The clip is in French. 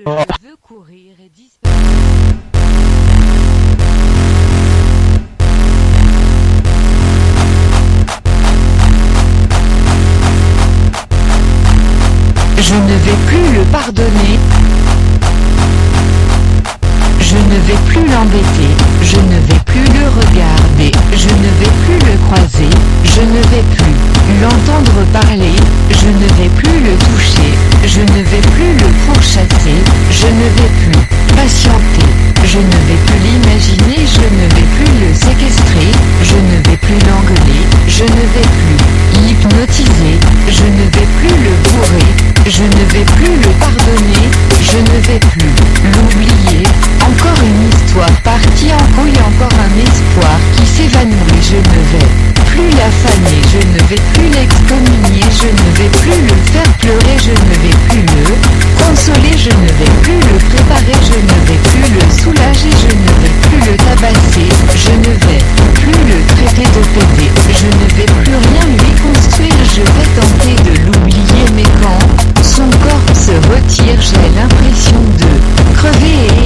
Je veux courir et disparaître. Je ne vais plus le pardonner. Je ne vais plus l'embêter, je ne vais plus le regarder, je ne vais plus le croiser, je ne vais plus l'entendre parler, je ne vais plus le toucher, je ne vais plus le pourchasser, je ne vais plus patienter, je ne vais plus l'imaginer, je ne vais plus le séquestrer, je ne vais plus l'engueuler, je ne vais plus l'hypnotiser, je ne vais plus le bourrer, je ne vais plus le pardonner, je ne vais plus l'oublier. Encore une histoire partie en couille, encore un espoir qui s'évanouit, je ne vais plus l'affamer, je ne vais plus l'excommunier, je ne vais plus le faire pleurer, je ne vais plus le consoler, je ne vais plus le préparer, je ne vais plus le soulager, je ne vais plus le tabasser, je ne vais plus le traiter de pédé, je ne vais plus rien lui construire, je vais tenter de l'oublier, mais quand son corps se retire, j'ai l'impression de crever et